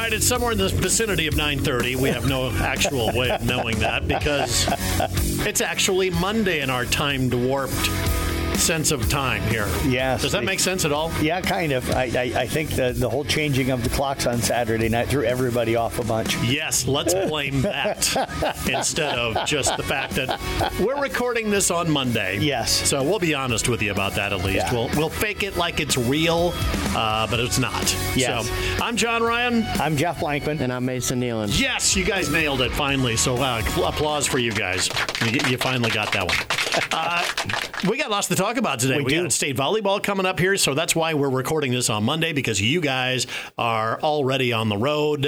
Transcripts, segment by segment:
right, it's somewhere in the vicinity of 9:30. We have no actual way of knowing that because it's actually Monday in our time-warped sense of time here. Yes. Does that make sense at all? Yeah, kind of. I think the whole changing of the clocks on Saturday night threw everybody off a bunch. Yes, let's blame that instead of just the fact that we're recording this on Monday. Yes. So we'll be honest with you about that at least. Yeah. We'll fake it like it's real, but it's not. Yes. So I'm John Ryan. I'm Jeff Blankman. And I'm Mason Nealon. Yes, you guys nailed it finally. So applause for you guys. You finally got that one. We got lots to talk about today. We got state volleyball coming up here, so that's why we're recording this on Monday, because you guys are already on the road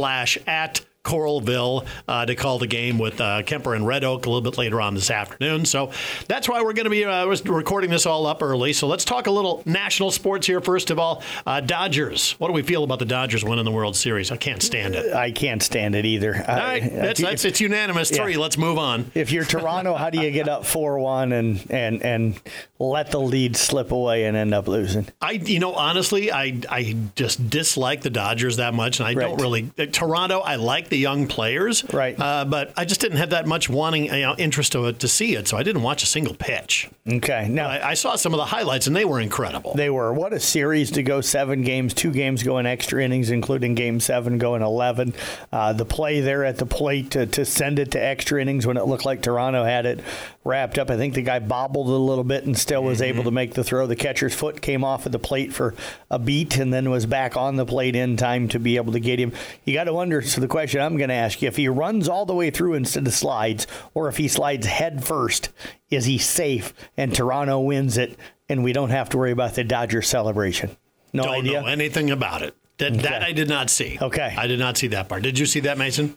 / at Coralville to call the game with Kemper and Red Oak a little bit later on this afternoon. So that's why we're going to be recording this all up early. So let's talk a little national sports here. First of all, Dodgers. What do we feel about the Dodgers winning the World Series? I can't stand it. I can't stand it either. All right, it's unanimous. 3. Let's move on. If you're Toronto, how do you get up 4-1 and let the lead slip away and end up losing? Honestly, I just dislike the Dodgers that much, and I don't really. Toronto, I like the young players, right? But I just didn't have that much interest to see it, so I didn't watch a single pitch. Okay, now I saw some of the highlights, and they were incredible. They were. What a series to go 7 games, 2 games going extra innings, including Game 7 going 11. The play there at the plate to send it to extra innings when it looked like Toronto had it wrapped up. I think the guy bobbled a little bit and still was able to make the throw. The catcher's foot came off of the plate for a beat and then was back on the plate in time to be able to get him. You got to wonder, so the question I'm going to ask you, if he runs all the way through instead of slides, or if he slides head first, is he safe and Toronto wins it and we don't have to worry about the Dodger celebration? No idea? Don't know anything about it. That I did not see. Okay. I did not see that part. Did you see that, Mason?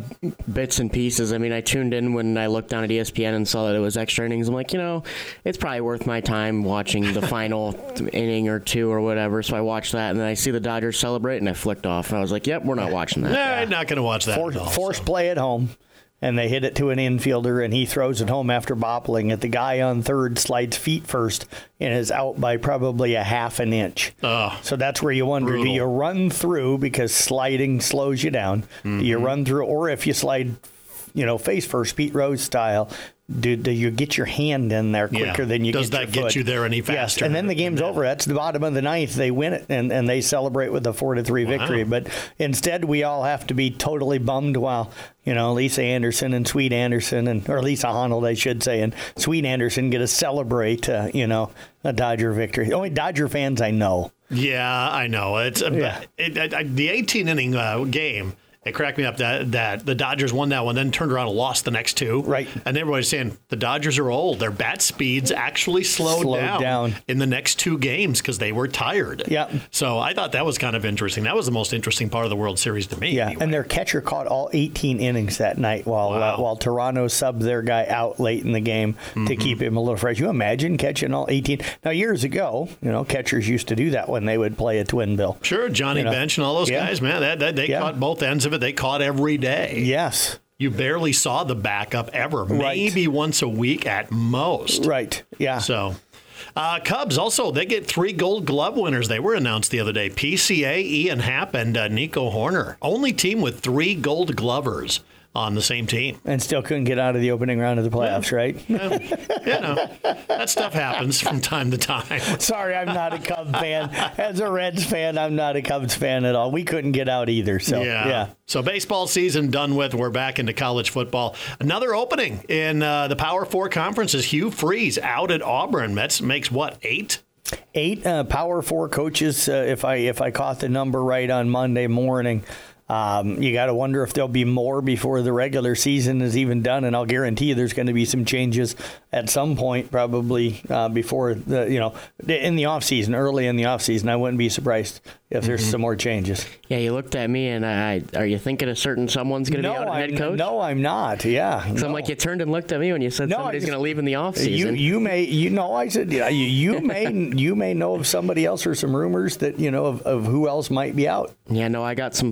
Bits and pieces. I mean, I tuned in when I looked down at ESPN and saw that it was extra innings. I'm like, it's probably worth my time watching the final inning or 2 or whatever. So I watched that, and then I see the Dodgers celebrate, and I flicked off. And I was like, yep, we're not watching that. No, I'm not going to watch that at all. Forced play at home. And they hit it to an infielder, and he throws it home after boppling it. The guy on third slides feet first and is out by probably a half an inch. Oh, so that's where you wonder, brutal. Do you run through because sliding slows you down? Mm-hmm. Do you run through, or if you slide, face first, Pete Rose style, do you get your hand in there quicker than you get your foot? Does that get you there any faster? Yes, and then the game's over. That's the bottom of the 9th. They win it, and they celebrate with a 4-3 victory. But instead, we all have to be totally bummed while, Lisa Anderson and Sweet Anderson, or Lisa Honnold, I should say, and Sweet Anderson get to celebrate, a Dodger victory. Only Dodger fans I know. Yeah, I know. It's the 18-inning game. It cracked me up that the Dodgers won that one, then turned around and lost the next 2. Right. And everybody's saying the Dodgers are old. Their bat speeds actually slowed down in the next 2 games because they were tired. Yeah. So I thought that was kind of interesting. That was the most interesting part of the World Series to me. Yeah, anyway. And their catcher caught all 18 innings that night while Toronto subbed their guy out late in the game to keep him a little fresh. You imagine catching all 18? Now, years ago, catchers used to do that when they would play a twin bill. Sure, Johnny Bench and all those guys, man, they caught both ends of it. They caught every day. Yes. You barely saw the backup ever. Maybe once a week at most. Right. Yeah. So, Cubs also, they get 3 Gold Glove winners. They were announced the other day. PCA, Ian Happ, and Nico Horner. Only team with 3 Gold Glovers on the same team. And still couldn't get out of the opening round of the playoffs, right? That stuff happens from time to time. Sorry, I'm not a Cubs fan. As a Reds fan, I'm not a Cubs fan at all. We couldn't get out either. So, yeah. So baseball season done with. We're back into college football. Another opening in the Power 4 conferences. Hugh Freeze out at Auburn. That makes what, 8? 8 Power 4 coaches, if I caught the number right on Monday morning. You got to wonder if there'll be more before the regular season is even done, and I'll guarantee you there's going to be some changes at some point, probably before in the off season, early in the off season. I wouldn't be surprised if there's some more changes. Yeah, you looked at me, and are you thinking a certain someone's going to be out at head coach? No, I'm not. Yeah, so I'm like, you turned and looked at me when you said somebody's going to leave in the off season. I said you may know of somebody else or some rumors that of who else might be out. Yeah, no, I got some pull in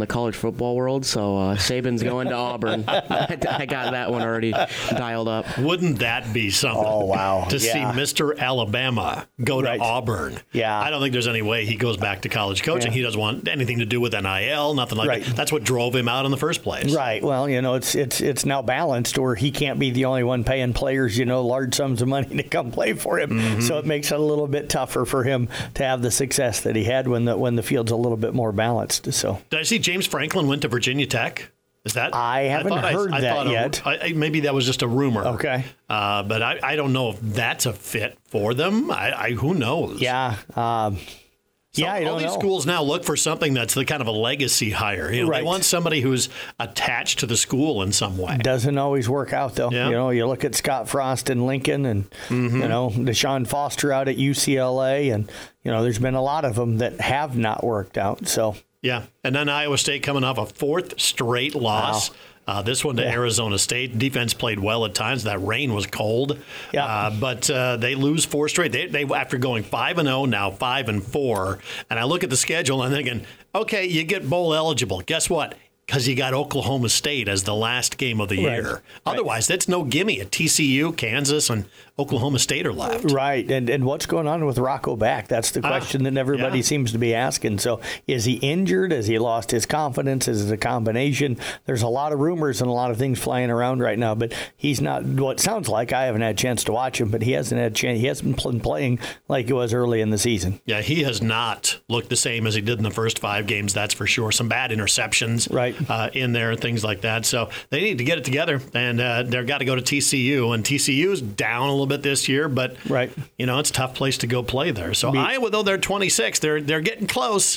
the college football world, so Saban's going to Auburn. I got that one already dialed up. Wouldn't that be something? Oh, wow. To see Mr. Alabama go to Auburn. Yeah. I don't think there's any way he goes back to college coaching. Yeah. He doesn't want anything to do with NIL, nothing like that. That's what drove him out in the first place. Right. Well, it's now balanced, or he can't be the only one paying players, large sums of money to come play for him. Mm-hmm. So it makes it a little bit tougher for him to have the success that he had when the field's a little bit more balanced. So did I see James Franklin went to Virginia Tech? Is that? I haven't heard that yet. Maybe that was just a rumor. Okay. But I don't know if that's a fit for them. Who knows? Yeah. All these schools now look for something that's the kind of a legacy hire. They want somebody who's attached to the school in some way. Doesn't always work out, though. Yeah. You look at Scott Frost in Lincoln and, Deshaun Foster out at UCLA. And, there's been a lot of them that have not worked out. So. Yeah. And then Iowa State coming off a fourth straight loss. Wow. This one to Arizona State. Defense played well at times. That rain was cold. Yeah. But they lose four straight. They after going 5-0, now 5-4. And I look at the schedule and I'm thinking, okay, you get bowl eligible. Guess what? Because you got Oklahoma State as the last game of the year. Otherwise, that's no gimme. At TCU, Kansas, and Oklahoma State are left. Right. And what's going on with Rocco Back? That's the question that everybody seems to be asking. So is he injured? Has he lost his confidence? Is it a combination? There's a lot of rumors and a lot of things flying around right now, but he's not what sounds like. I haven't had a chance to watch him, but he hasn't had a chance. He hasn't been playing like he was early in the season. Yeah, he has not looked the same as he did in the first 5 games, that's for sure. Some bad interceptions in there and things like that. So they need to get it together, and they've got to go to TCU. And TCU's down a little bit this year, but it's a tough place to go play there. So Iowa, though they're 26, they're getting close.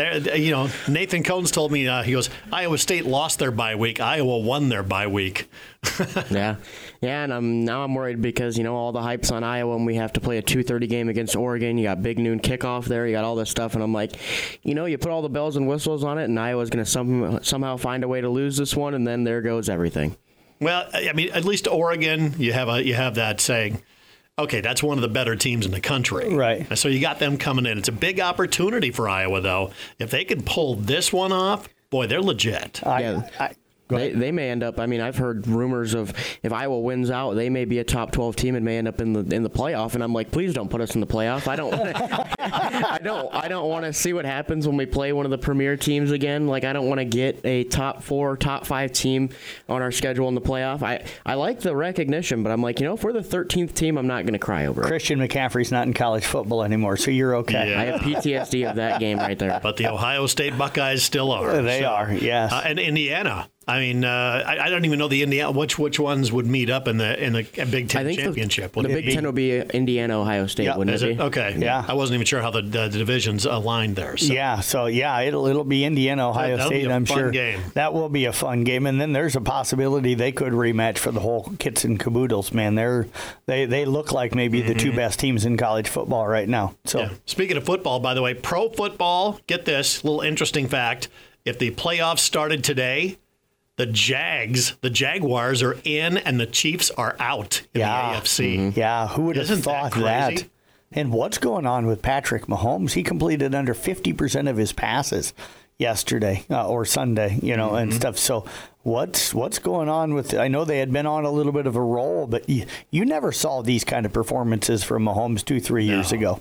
Nathan Cones told me, he goes, Iowa State lost their bye week. Iowa won their bye week. Yeah, and now I'm worried because, all the hype's on Iowa and we have to play a 2:30 game against Oregon. You got big noon kickoff there. You got all this stuff. And I'm like, you put all the bells and whistles on it and Iowa's going to somehow find a way to lose this one, and then there goes everything. Well, I mean, at least Oregon, you have that saying, okay, that's one of the better teams in the country. Right. So you got them coming in. It's a big opportunity for Iowa, though. If they can pull this one off, boy, they're legit. They may end up. I mean, I've heard rumors of if Iowa wins out, they may be a top 12 team and may end up in the playoff. And I'm like, please don't put us in the playoff. I don't want to see what happens when we play one of the premier teams again. Like, I don't want to get a top 4, top 5 team on our schedule in the playoff. I like the recognition, but I'm like, if we're the 13th team, I'm not going to cry over it. Christian McCaffrey's not in college football anymore, so you're okay. Yeah. I have PTSD of that game right there. But the Ohio State Buckeyes still are. They are, yes. And Indiana. I mean, I don't even know the Indiana which ones would meet up in the Big Ten championship. The Big Ten will be Indiana, Ohio State, wouldn't it be? Okay. Yeah. I wasn't even sure how the divisions aligned there. So. Yeah. So it'll be Indiana, Ohio State. I'm sure game. That will be a fun game. And then there's a possibility they could rematch for the whole kits and caboodles. Man, they look like maybe the two best teams in college football right now. So Speaking of football, by the way, pro football. Get this little interesting fact: if the playoffs started today, the Jaguars are in and the Chiefs are out in the AFC. Mm-hmm. Yeah, who would have thought that? And what's going on with Patrick Mahomes? He completed under 50% of his passes yesterday or Sunday, and stuff. So what's going on with? I know they had been on a little bit of a roll, but you never saw these kind of performances from Mahomes 2-3 years ago.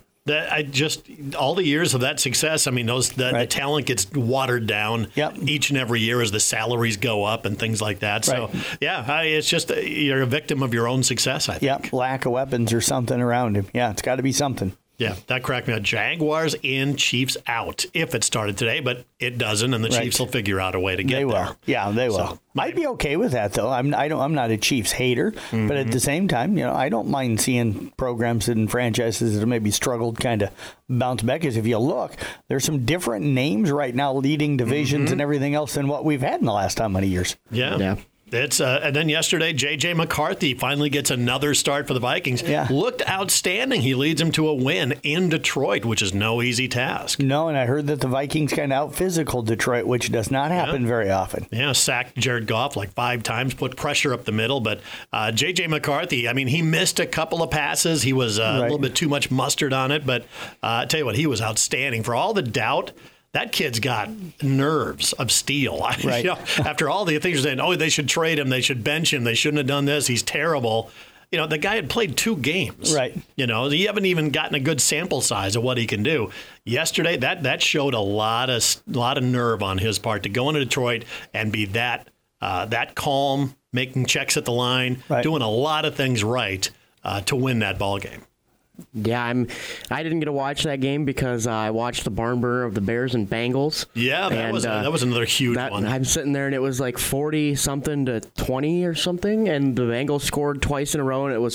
All the years of that success, I mean, the talent gets watered down each and every year as the salaries go up and things like that. So, it's just you're a victim of your own success, I think. Yep, lack of weapons or something around him. Yeah, it's got to be something. Yeah, that cracked me out. Jaguars in, Chiefs out. If it started today, but it doesn't, and the Chiefs will figure out a way to get there. They will. Yeah, they will. So, I'd be okay with that, though. I'm not a Chiefs hater, but at the same time, I don't mind seeing programs and franchises that maybe struggled kind of bounce back. Because if you look, there's some different names right now leading divisions and everything else than what we've had in the last how many years. Yeah. It's and then yesterday, J.J. McCarthy finally gets another start for the Vikings. Yeah. Looked outstanding. He leads them to a win in Detroit, which is no easy task. No, and I heard that the Vikings kind of out-physical Detroit, which does not happen very often. Yeah, sacked Jared Goff like 5 times, put pressure up the middle. But J.J. McCarthy, I mean, he missed a couple of passes. He was a little bit too much mustard on it. But I tell you what, he was outstanding. For all the doubt that kid's got nerves of steel. Right. After all the things you're saying, they should trade him, they should bench him, they shouldn't have done this, he's terrible. The guy had played 2 games. Right. You haven't even gotten a good sample size of what he can do. Yesterday, that showed a lot of nerve on his part to go into Detroit and be that calm, making checks at the line, doing a lot of things right to win that ball game. Yeah, I didn't get to watch that game because I watched the barn burner of the Bears and Bengals. Yeah, that was another huge one. I'm sitting there and it was like 40-something to 20 or something, and the Bengals scored twice in a row, and it was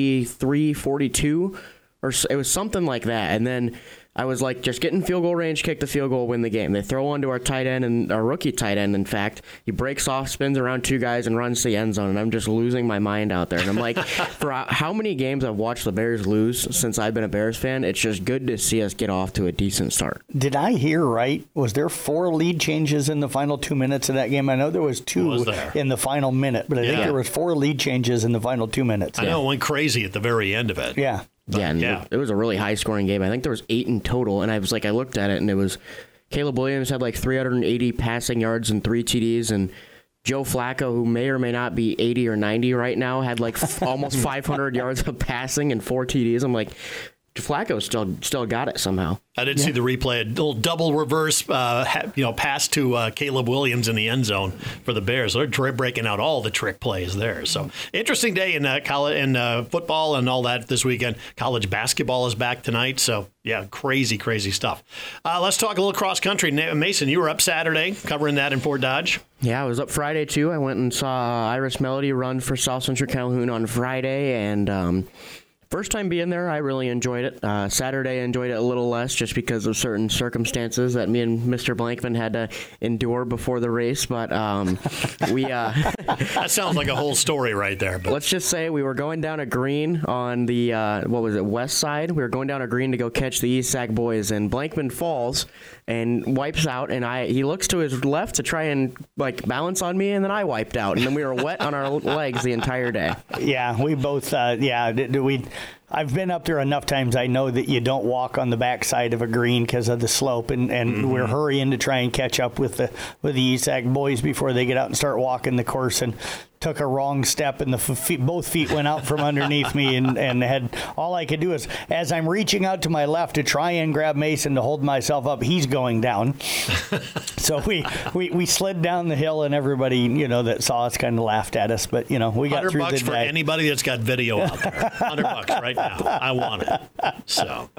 43-42, or it was something like that. And then I was like, just get in field goal range, kick the field goal, win the game. They throw one to our tight end, and our rookie tight end, in fact. He breaks off, spins around 2 guys, and runs to the end zone. And I'm just losing my mind out there. And I'm like, for how many games I've watched the Bears lose since I've been a Bears fan, it's just good to see us get off to a decent start. Did I hear right? Was there 4 lead changes in the final 2 minutes of that game? I know there was 2 in the final minute, but I think there was 4 lead changes in the final 2 minutes. I know it went crazy at the very end of it. Yeah. It was a really high-scoring game. I think there was 8 in total, and I looked at it, and it was Caleb Williams had like 380 passing yards and 3 TDs, and Joe Flacco, who may or may not be 80 or 90 right now, had like almost 500 yards of passing and 4 TDs. I'm like, Flacco still got it somehow. I did see the replay, a little double reverse, pass to Caleb Williams in the end zone for the Bears. They're breaking out all the trick plays there. So interesting day in college football and all that this weekend. College basketball is back tonight. So yeah, crazy stuff. Let's talk a little cross country. Mason, you were up Saturday covering that in Fort Dodge. Yeah, I was up Friday too. I went and saw Iris Melody run for South Central Calhoun on Friday, and first time being there, I really enjoyed it. Saturday, I enjoyed it a little less just because of certain circumstances that me and Mr. Blankman had to endure before the race. But we that sounds like a whole story right there. But let's just say we were going down a green on the west side. We were going down a green to go catch the East Sac boys, and Blankman falls and wipes out. And he looks to his left to try and balance on me, and then I wiped out, and then we were wet on our legs the entire day. Yeah, we both. I've been up there enough times. I know that you don't walk on the backside of a green because of the slope, and we're hurrying to try and catch up with the East Sac boys before they get out and start walking the course. And took a wrong step, and both feet went out from underneath me, and had all I could do is, as I'm reaching out to my left to try and grab Mason to hold myself up, he's going down. So we slid down the hill, and everybody that saw us kind of laughed at us, but we got through the day. $100 for anybody that's got video out there. $100 right now. I want it. So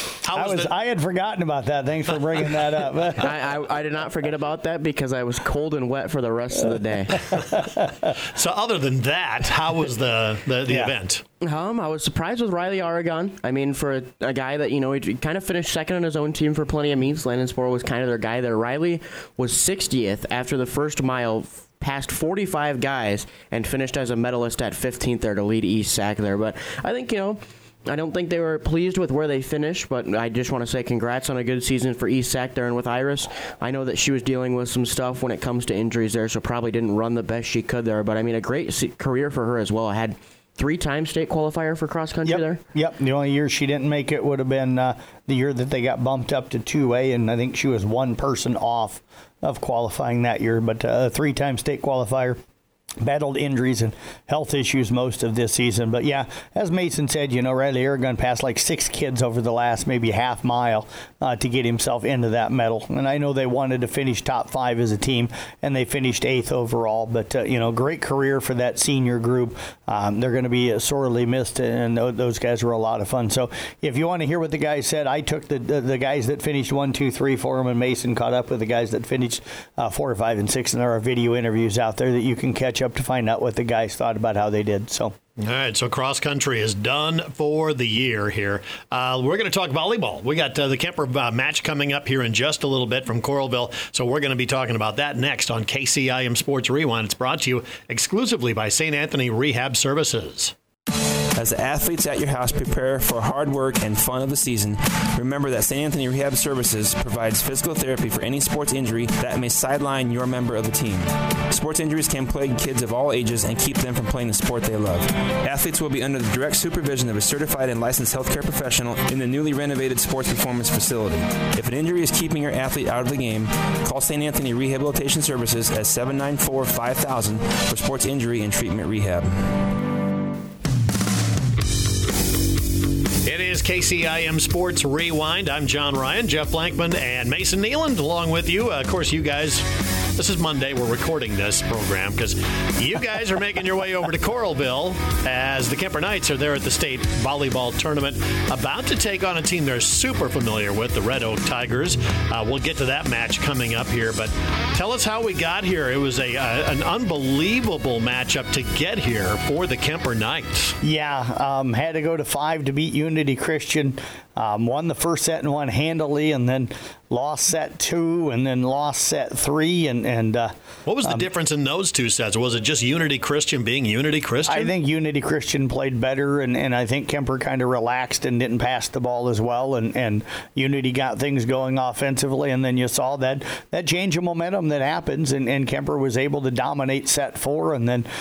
I had forgotten about that. Thanks for bringing that up. I did not forget about that because I was cold and wet for the rest of the day. So other than that, how was the event? I was surprised with Riley Oregon. I mean, for a guy that, he kind of finished second on his own team for plenty of meets. Landon Spore was kind of their guy there. Riley was 60th after the first mile, passed 45 guys, and finished as a medalist at 15th there to lead East Sac there. But I think, I don't think they were pleased with where they finished, but I just want to say congrats on a good season for East Sac there. And with Iris, I know that she was dealing with some stuff when it comes to injuries there, so probably didn't run the best she could there. But, I mean, a great career for her as well. I had 3-time state qualifier for cross country there. Yep. The only year she didn't make it would have been the year that they got bumped up to 2A, and I think she was one person off of qualifying that year. But a 3-time state qualifier. Battled injuries and health issues most of this season. But yeah, as Mason said, Riley Oregon passed like 6 kids over the last maybe half mile to get himself into that medal. And I know they wanted to finish top 5 as a team, and they finished 8th overall. But, great career for that senior group. They're going to be sorely missed, and those guys were a lot of fun. So if you want to hear what the guys said, I took the guys that finished 1, 2, 3 for them, and Mason caught up with the guys that finished 4, 5, and 6. And there are video interviews out there that you can catch up to find out what the guys thought about how they did. So. All right, so cross country is done for the year here. We're going to talk volleyball. We got the Kemper match coming up here in just a little bit from Coralville, so we're going to be talking about that next on KCIM Sports Rewind. It's brought to you exclusively by St. Anthony Rehab Services. As the athletes at your house prepare for hard work and fun of the season, remember that St. Anthony Rehab Services provides physical therapy for any sports injury that may sideline your member of the team. Sports injuries can plague kids of all ages and keep them from playing the sport they love. Athletes will be under the direct supervision of a certified and licensed healthcare professional in the newly renovated Sports Performance Facility. If an injury is keeping your athlete out of the game, call St. Anthony Rehabilitation Services at 794-5000 for sports injury and treatment rehab. It is KCIM Sports Rewind. I'm John Ryan, Jeff Blankman, and Mason Nealand along with you. Of course, you guys, this is Monday. We're recording this program because you guys are making your way over to Coralville as the Kemper Knights are there at the state volleyball tournament, about to take on a team they're super familiar with, the Red Oak Tigers. We'll get to that match coming up here, but tell us how we got here. It was an unbelievable matchup to get here for the Kemper Knights. Yeah, had to go to 5 to beat Unity Christian. Won the first set and won handily, and then lost set 2, and then lost set 3. And what was the difference in those two sets? Was it just Unity Christian being Unity Christian? I think Unity Christian played better, and I think Kemper kind of relaxed and didn't pass the ball as well, and Unity got things going offensively, and then you saw that change of momentum that happens, and Kemper was able to dominate set 4, and then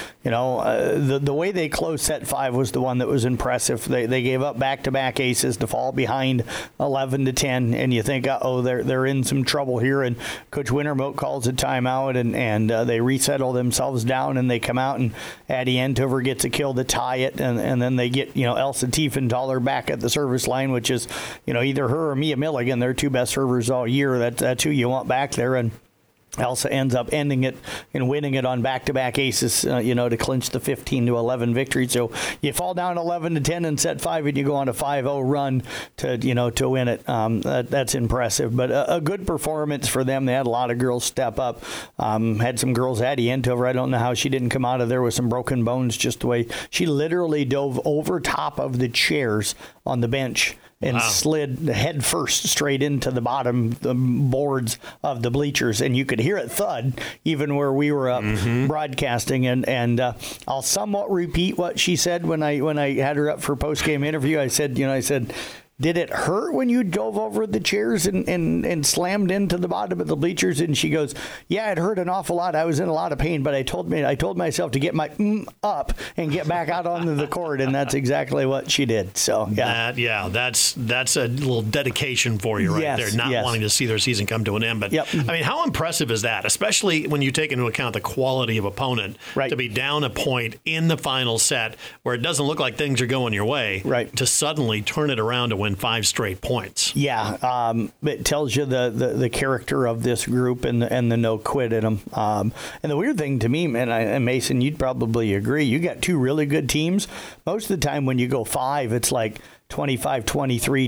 the way they closed set 5 was the one that was impressive. They gave up back-to-back aces to fall behind 11-10, and you think, they're in some trouble here, and Coach Wintermote calls a timeout, and they resettle themselves down, and they come out, and Addie Antover gets a kill to tie it, and then they get Elsa Tiefenthaler back at the service line, which is either her or Mia Milligan. They're two best servers all year. That's who you want back there, and Elsa ends up ending it and winning it on back-to-back aces, to clinch the 15-11 victory. So you fall down 11-10 in set 5, and you go on a 5-0 run to win it. That's impressive, but a good performance for them. They had a lot of girls step up. Had some girls, Addie Antover. I don't know how she didn't come out of there with some broken bones. Just the way she literally dove over top of the chairs on the bench and slid head first straight into the bottom boards of the bleachers, and you could hear it thud even where we were up broadcasting. And I'll somewhat repeat what she said when I had her up for post-game interview. I said, did it hurt when you dove over the chairs and slammed into the bottom of the bleachers? And she goes, yeah, it hurt an awful lot. I was in a lot of pain, but I told myself to get my up and get back out onto the court, and that's exactly what she did. So that's a little dedication for you right there, not wanting to see their season come to an end. But I mean, how impressive is that, especially when you take into account the quality of opponent, to be down a point in the final set where it doesn't look like things are going your way, to suddenly turn it around to win 5 straight points. Yeah, it tells you the character of this group and the no quit in them. And the weird thing to me, man, and Mason, you'd probably agree, you got 2 really good teams. Most of the time when you go 5, it's like 25-23,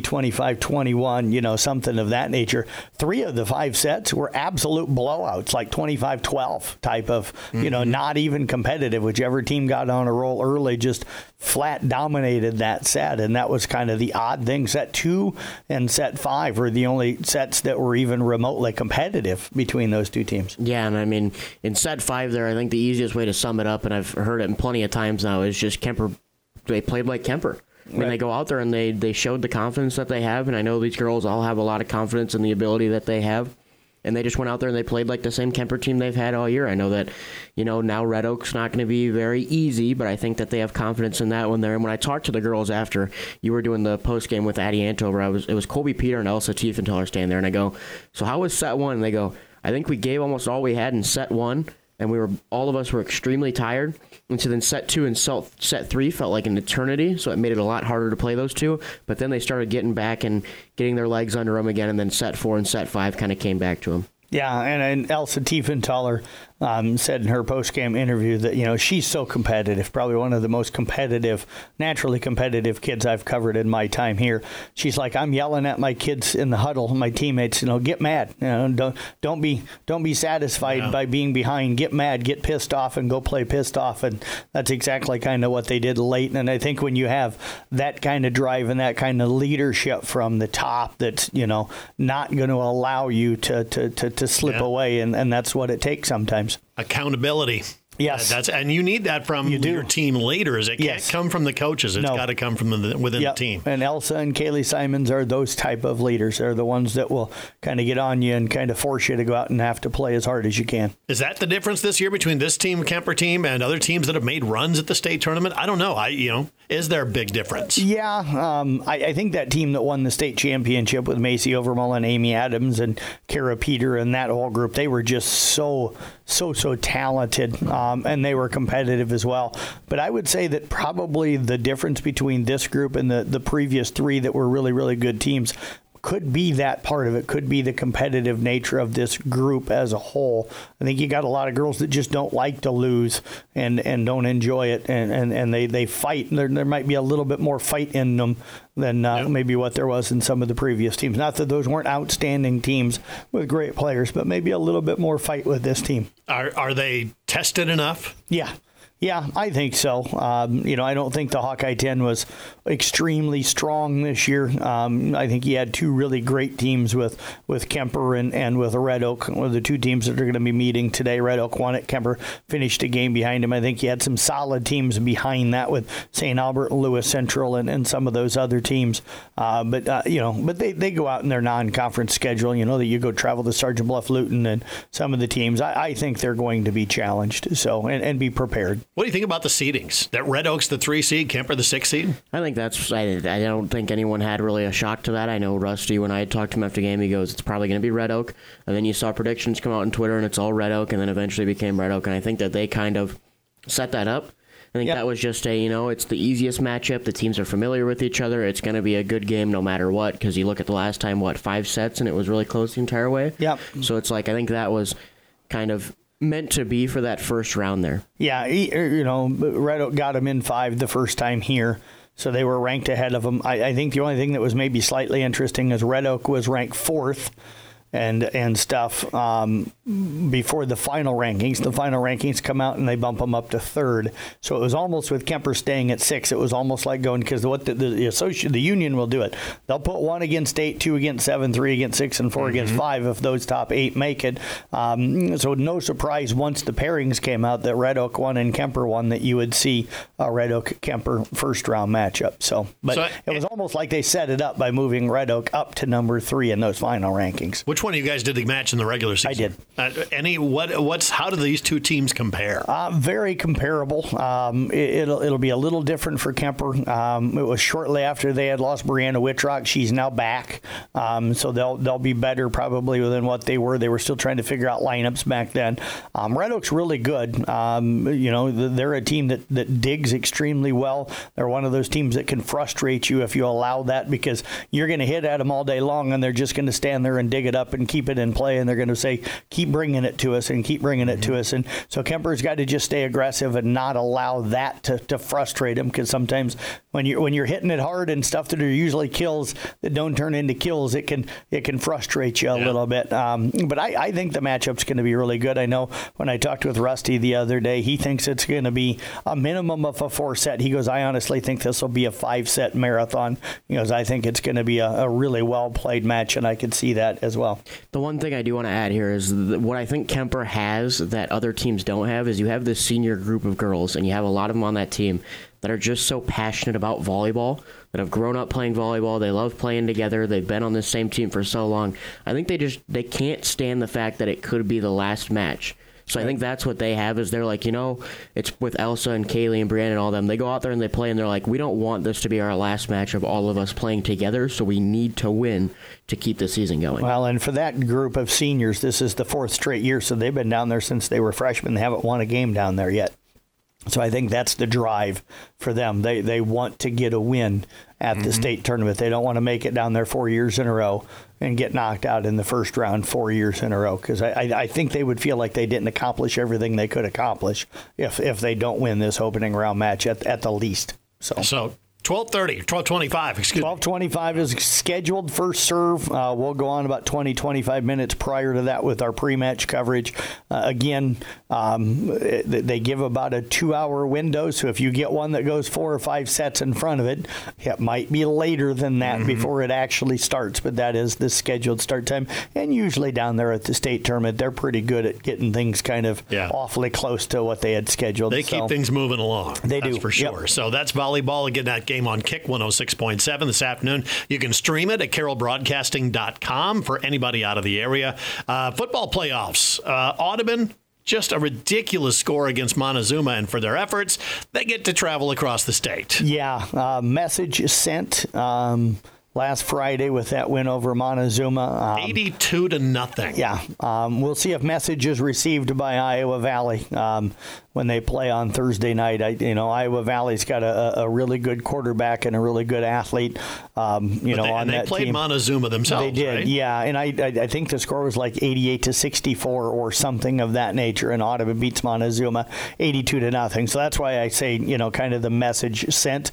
25-21, something of that nature. 3 of the 5 sets were absolute blowouts, like 25-12 type of, not even competitive. Whichever team got on a roll early just flat dominated that set, and that was kind of the odd thing. Set 2 and set 5 were the only sets that were even remotely competitive between those 2 teams. Yeah, and I mean, in set 5 there, I think the easiest way to sum it up, and I've heard it plenty of times now, is just Kemper. They played like Kemper. I mean, they go out there and they showed the confidence that they have, and I know these girls all have a lot of confidence in the ability that they have, and they just went out there and they played like the same Kemper team they've had all year. I know that, now Red Oak's not going to be very easy, but I think that they have confidence in that one there. And when I talked to the girls after you were doing the post game with Addie Antover, it was Colby Peter and Elsa Tiefenthaler standing there, and I go, so how was set 1? And they go, I think we gave almost all we had in set 1, and all of us were extremely tired. And so then set 2 and set 3 felt like an eternity, so it made it a lot harder to play those 2. But then they started getting back and getting their legs under them again, and then set 4 and set 5 kind of came back to them. Yeah, and Elsa Tiefenthaler said in her post-game interview that, she's so competitive, probably one of the most naturally competitive kids I've covered in my time here. She's like, I'm yelling at my kids in the huddle, my teammates, get mad. Don't be satisfied by being behind. Get mad, get pissed off, and go play pissed off. And that's exactly kind of what they did late. And I think when you have that kind of drive and that kind of leadership from the top, that's, not going to allow you to slip away. And that's what it takes sometimes. Accountability. Yes. And you need that from your team leaders. It can't come from the coaches. It's got to come from within the team. And Elsa and Kaylee Simons are those type of leaders. They're the ones that will kind of get on you and kind of force you to go out and have to play as hard as you can. Is that the difference this year between this team, Kemper team, and other teams that have made runs at the state tournament? I don't know. Is there a big difference? Yeah. I think that team that won the state championship with Macy Overmull, Amy Adams, and Kara Peter and that whole group, they were just so talented. And they were competitive as well. But I would say that probably the difference between this group and the previous three that were really, really good teams could be that part of it, could be the competitive nature of this group as a whole. I think you got a lot of girls that just don't like to lose and don't enjoy it, and they fight. There might be a little bit more fight in them than maybe what there was in some of the previous teams. Not that those weren't outstanding teams with great players, but maybe a little bit more fight with this team. Are they tested enough? Yeah, I think so. I don't think the Hawkeye 10 was extremely strong this year. I think he had two really great teams with Kemper and with Red Oak, one of the two teams that are going to be meeting today. Red Oak won it. Kemper finished a game behind him. I think he had some solid teams behind that with St. Albert, Lewis Central, and some of those other teams. But they go out in their non-conference schedule. That you go travel to Sergeant Bluff, Luton, and some of the teams. I think they're going to be challenged. So and be prepared. What do you think about the seedings? That Red Oak's the 3 seed, Kemper the 6 seed? I think I don't think anyone had really a shock to that. I know Rusty, when I had talked to him after the game, he goes, it's probably going to be Red Oak. And then you saw predictions come out on Twitter, and it's all Red Oak, and then eventually became Red Oak. And I think that they kind of set that up. I think that was just it's the easiest matchup. The teams are familiar with each other. It's going to be a good game no matter what, because you look at the last time, 5 sets, and it was really close the entire way. Yep. So it's I think that was kind of meant to be for that first round there. Yeah, Red Oak got him in 5 the first time here, so they were ranked ahead of him. I think the only thing that was maybe slightly interesting is Red Oak was ranked 4th and stuff before the final rankings. The final rankings come out and they bump them up to 3rd. So it was almost with Kemper staying at 6. It was almost like going, because what the union will do it. They'll put 1 against 8, 2 against 7, 3 against 6, and 4 against 5 if those top 8 make it. So no surprise once the pairings came out that Red Oak won and Kemper won that you would see a Red Oak Kemper first round matchup. But it was almost like they set it up by moving Red Oak up to number 3 in those final rankings. Which one of you guys did the match in the regular season? I did. How do these two teams compare? Very comparable. It'll be a little different for Kemper. It was shortly after they had lost Brianna Whitrock. She's now back, so they'll be better probably than what they were. They were still trying to figure out lineups back then. Red Oak's really good. They're a team that digs extremely well. They're one of those teams that can frustrate you if you allow that, because you're going to hit at them all day long, and they're just going to stand there and dig it up and keep it in play, and they're going to say, keep bringing it to us and keep bringing it to us. And so Kemper's got to just stay aggressive and not allow that to frustrate him, because sometimes when you're hitting it hard and stuff that are usually kills that don't turn into kills, it can frustrate you a little bit. But I think the matchup's going to be really good. I know when I talked with Rusty the other day, he thinks it's going to be a minimum of a 4-set. He goes, I honestly think this will be a 5-set marathon. He goes, I think it's going to be a really well-played match, and I could see that as well. The one thing I do want to add here is what I think Kemper has that other teams don't have is you have this senior group of girls, and you have a lot of them on that team that are just so passionate about volleyball, that have grown up playing volleyball. They love playing together. They've been on the same team for so long. I think they can't stand the fact that it could be the last match. So I think that's what they have, is they're like, it's with Elsa and Kaylee and Brianna and all them. They go out there and they play, and they're like, we don't want this to be our last match of all of us playing together, so we need to win to keep the season going. Well, and for that group of seniors, this is the 4th straight year, so they've been down there since they were freshmen. They haven't won a game down there yet. So I think that's the drive for them. They want to get a win at the state tournament. They don't want to make it down there 4 years in a row and get knocked out in the first round 4 years in a row, because I think they would feel like they didn't accomplish everything they could accomplish if they don't win this opening round match at the least. So 12:25, excuse me. 12:25 is scheduled first serve. We'll go on about 20-25 minutes prior to that with our pre-match coverage. Again, they give about a 2-hour window, so if you get one that goes 4 or 5 sets in front of it, it might be later than that before it actually starts, but that is the scheduled start time. And usually down there at the state tournament, they're pretty good at getting things kind of awfully close to what they had scheduled. They keep things moving along. They do. That's for sure. Yep. So that's volleyball. Again, that game on Kick 106.7 this afternoon. You can stream it at carrollbroadcasting.com for anybody out of the area. Football playoffs. Audubon, just a ridiculous score against Montezuma, and for their efforts, they get to travel across the state. Yeah, message sent last Friday with that win over Montezuma. 82-0. Yeah, we'll see if message is received by Iowa Valley when they play on Thursday night. Iowa Valley's got a really good quarterback and a really good athlete. On that they played team. Montezuma themselves. They did, right? yeah. And I think the score was like 88-64 or something of that nature. And Audubon beats Montezuma 82-0. So that's why I say, kind of the message sent.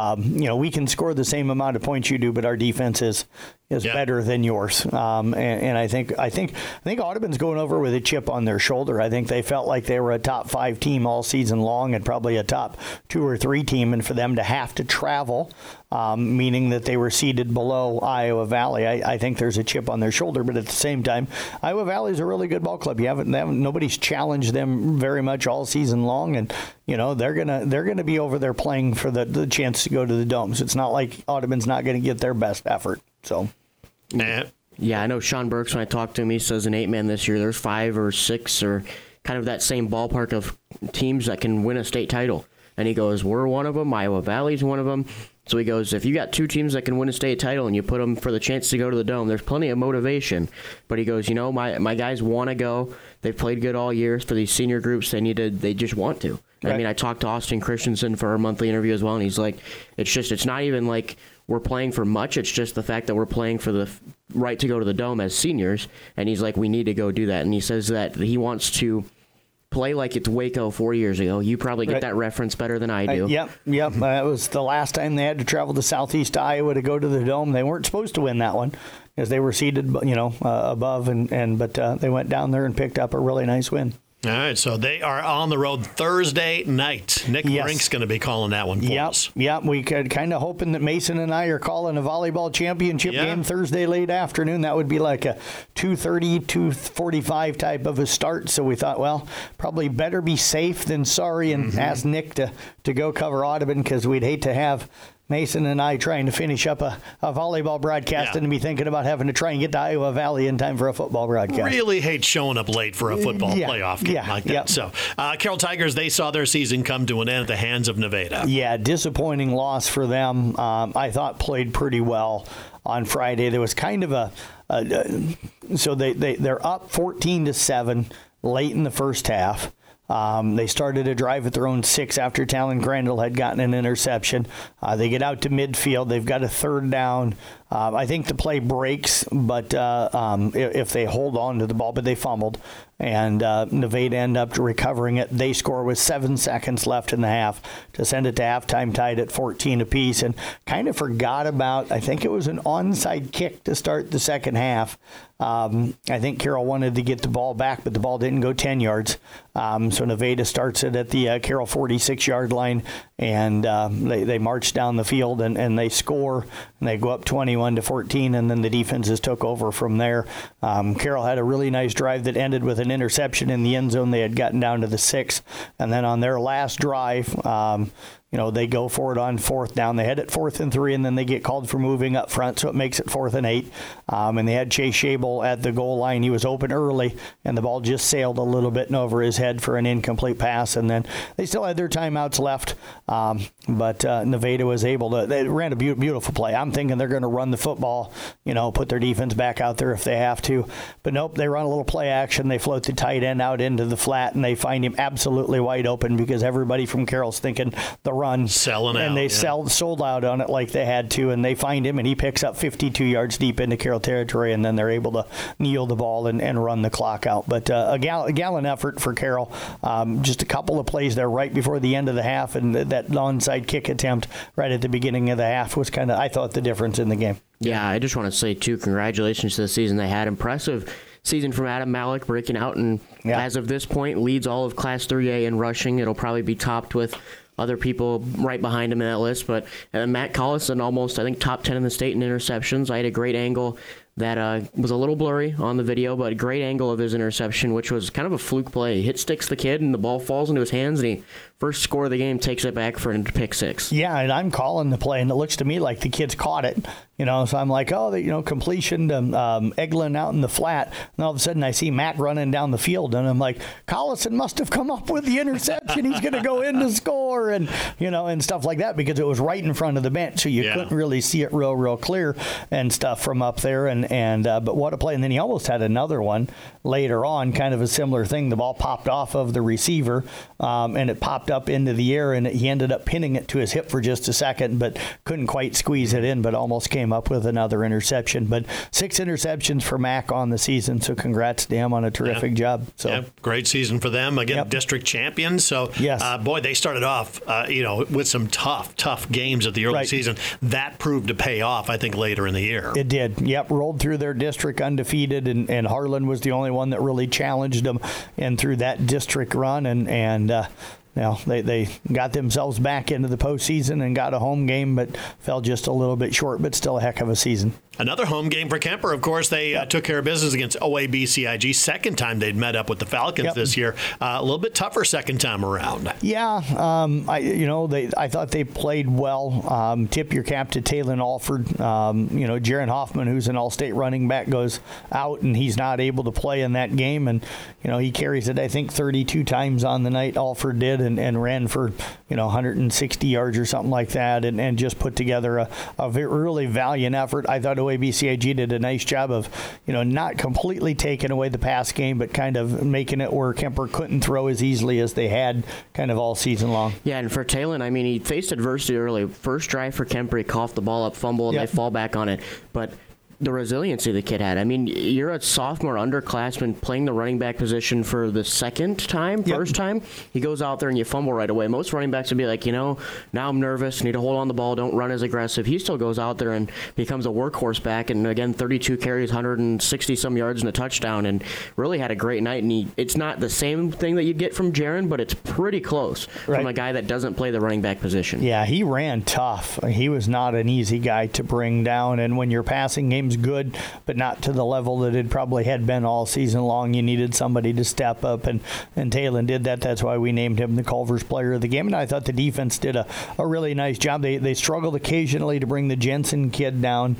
We can score the same amount of points you do, but our defense is better than yours. And I think Audubon's going over with a chip on their shoulder. I think they felt like they were a top 5 team all season long and probably a top 2 or 3 team. And for them to have to travel, meaning that they were seated below Iowa Valley, I think there's a chip on their shoulder. But at the same time, Iowa Valley is a really good ball club. Nobody's challenged them very much all season long, and they're gonna be over there playing for the chance to go to the Dome. So it's not like Audubon's not going to get their best effort. So. Nah. Yeah, I know Sean Burks, when I talked to him, he says in 8-man this year, there's 5 or 6 or kind of that same ballpark of teams that can win a state title. And he goes, we're one of them, Iowa Valley's one of them. So he goes, if you got 2 teams that can win a state title and you put them for the chance to go to the Dome, there's plenty of motivation. But he goes, my guys want to go. They've played good all year. For these senior groups, they just want to. Right. I mean, I talked to Austin Christensen for our monthly interview as well, and he's like, it's not even like we're playing for much. It's just the fact that we're playing for the right to go to the Dome as seniors. And he's like, we need to go do that. And he says that he wants to play like it's Waco 4 years ago. You probably get that reference better than I do. Yep. That was the last time they had to travel to southeast Iowa to go to the Dome. They weren't supposed to win that one because they were seated, above, but they went down there and picked up a really nice win. All right, so they are on the road Thursday night. Nick Brink's going to be calling that one for us. Yep, we could kind of hoping that Mason and I are calling a volleyball championship game Thursday late afternoon. That would be like a 2:30, 2:45 type of a start. So we thought, well, probably better be safe than sorry and ask Nick to go cover Audubon, because we'd hate to have Mason and I trying to finish up a volleyball broadcast and be thinking about having to try and get to Iowa Valley in time for a football broadcast. Really hate showing up late for a football playoff game like that. So, Carroll Tigers, they saw their season come to an end at the hands of Nevada. Yeah, disappointing loss for them. I thought played pretty well on Friday. There was kind of so they're up 14-7 late in the first half. They started a drive at their own 6 after Talon Grandel had gotten an interception. They get out to midfield. They've got a 3rd down. I think the play breaks, but if they hold on to the ball, but they fumbled. And Nevada end up recovering it. They score with 7 seconds left in the half to send it to halftime, tied at 14 apiece, and kind of forgot about, I think it was an onside kick to start the second half. I think Carroll wanted to get the ball back, but the ball didn't go 10 yards. So Nevada starts it at the Carroll 46-yard line, and they march down the field and they score, and they go up 21-14, and then the defenses took over from there. Carroll had a really nice drive that ended with an interception in the end zone. They had gotten down to the 6, and then on their last drive, they go for it on 4th down. They head at 4th and 3, and then they get called for moving up front, so it makes it 4th and 8. And they had Chase Schabel at the goal line. He was open early, and the ball just sailed a little bit and over his head for an incomplete pass. And then they still had their timeouts left, but Nevada was able to. They ran a beautiful play. I'm thinking they're going to run the football, put their defense back out there if they have to. But nope, they run a little play action. They float the tight end out into the flat, and they find him absolutely wide open because everybody from Carroll's thinking the run. Selling out. And they sold out on it like they had to, and they find him, and he picks up 52 yards deep into Carroll territory, and then they're able to kneel the ball and run the clock out. But a gallant effort for Carroll. Just a couple of plays there right before the end of the half, and that onside kick attempt right at the beginning of the half was kind of, I thought, the difference in the game. Yeah, I just want to say, too, congratulations to the season they had. Impressive season from Adam Malik, breaking out, and as of this point, leads all of Class 3A in rushing. It'll probably be topped with other people right behind him in that list. But Matt Collison, almost, I think, top 10 in the state in interceptions. I had a great angle that was a little blurry on the video, but a great angle of his interception, which was kind of a fluke play. He hit sticks the kid, and the ball falls into his hands, and he first score of the game takes it back for a pick six. Yeah, and I'm calling the play, and it looks to me like the kid's caught it. So I'm like, completion to Eglin out in the flat. And all of a sudden I see Matt running down the field, and I'm like, Collison must have come up with the interception. He's going to go in to score, and stuff like that, because it was right in front of the bench, so you couldn't really see it real clear and stuff from up there. But what a play. And then he almost had another one later on, kind of a similar thing. The ball popped off of the receiver, and it popped up into the air, and he ended up pinning it to his hip for just a second, but couldn't quite squeeze it in, but almost came up with another interception. But 6 interceptions for Mac on the season, so congrats to him on a terrific job. So great season for them. Again, district champions. So, boy, they started off, with some tough games at the early season. That proved to pay off, I think, later in the year. It did. Yep, rolled through their district undefeated, and Harlan was the only one that really challenged them and through that district run, and they got themselves back into the postseason and got a home game, but fell just a little bit short, but still a heck of a season. Another home game for Kemper, of course. They took care of business against OABCIG. Second time they'd met up with the Falcons this year. A little bit tougher second time around. Yeah, I thought they played well. Tip your cap to Taylon Alford. Jaron Hoffman, who's an all-state running back, goes out, and he's not able to play in that game. And he carries it, I think, 32 times on the night. Alford did, and ran for 160 yards or something like that, and just put together a really valiant effort. I thought OABCIG did a nice job of, not completely taking away the pass game, but kind of making it where Kemper couldn't throw as easily as they had kind of all season long. Yeah, and for Taylon, he faced adversity early. First drive for Kemper, he coughed the ball up, fumble, and they fall back on it. But the resiliency the kid had. You're a sophomore underclassman playing the running back position for the first time. He goes out there and you fumble right away. Most running backs would be like, now I'm nervous, need to hold on the ball, don't run as aggressive. He still goes out there and becomes a workhorse back, and again, 32 carries, 160-some yards and a touchdown, and really had a great night. And it's not the same thing that you'd get from Jaron, but it's pretty close from a guy that doesn't play the running back position. Yeah, he ran tough. He was not an easy guy to bring down, and when your passing game's good, but not to the level that it probably had been all season long, you needed somebody to step up, and Taylon did that. That's why we named him the Culver's Player of the Game, and I thought the defense did a really nice job. They struggled occasionally to bring the Jensen kid down.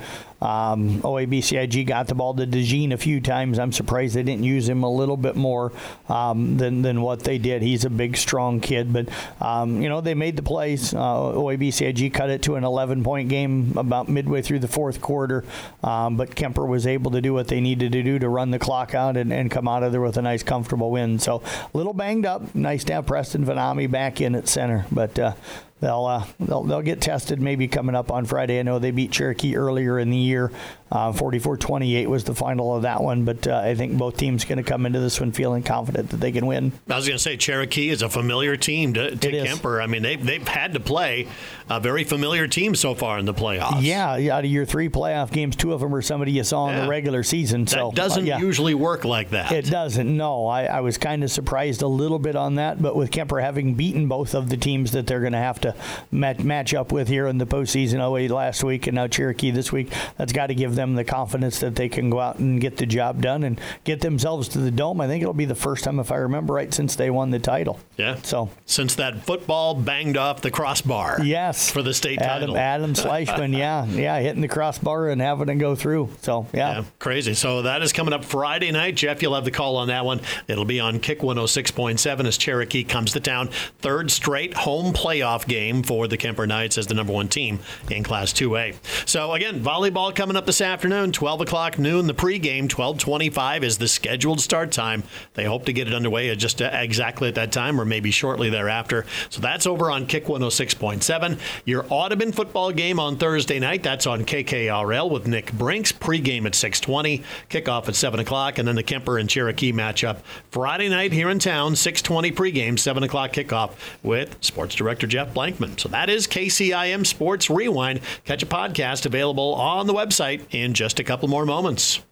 OABCIG got the ball to DeJean a few times. I'm surprised they didn't use him a little bit more than what they did. He's a big, strong kid, but they made the plays. OABCIG cut it to an 11-point game about midway through the fourth quarter, but Kemper was able to do what they needed to do to run the clock out and come out of there with a nice, comfortable win. So a little banged up. Nice to have Preston Vanami back in at center, but they'll get tested maybe coming up on Friday. I know they beat Cherokee earlier in the year. 44-28 was the final of that one, but I think both teams going to come into this one feeling confident that they can win. I was going to say Cherokee is a familiar team to Kemper. They've had to play a very familiar team so far in the playoffs. Yeah, out of your 3 playoff games, 2 of them are somebody you saw in the regular season. That doesn't usually work like that. It doesn't, no. I was kind of surprised a little bit on that, but with Kemper having beaten both of the teams that they're going to have to match up with here in the postseason, OA last week and now Cherokee this week, that's got to give them the confidence that they can go out and get the job done and get themselves to the Dome. I think it'll be the first time, if I remember right, since they won the title. Yeah. So since that football banged off the crossbar. Yes. For the state title. Adam Schleichman, hitting the crossbar and having it go through. So, yeah. Crazy. So that is coming up Friday night. Jeff, you'll have the call on that one. It'll be on Kick 106.7 as Cherokee comes to town. 3rd straight home playoff game for the Kemper Knights as the number 1 team in Class 2A. So, again, volleyball coming up this afternoon. afternoon, 12 o'clock noon, the pregame, 12:25 is the scheduled start time. They hope to get it underway just exactly at that time or maybe shortly thereafter. So that's over on Kick 106.7. Your Audubon football game on Thursday night, that's on KKRL with Nick Brinks. Pregame at 6:20, kickoff at 7 o'clock, and then the Kemper and Cherokee matchup Friday night here in town, 6:20 pregame, 7 o'clock kickoff with Sports Director Jeff Blankman. So that is KCIM Sports Rewind. Catch a podcast available on the website in just a couple more moments.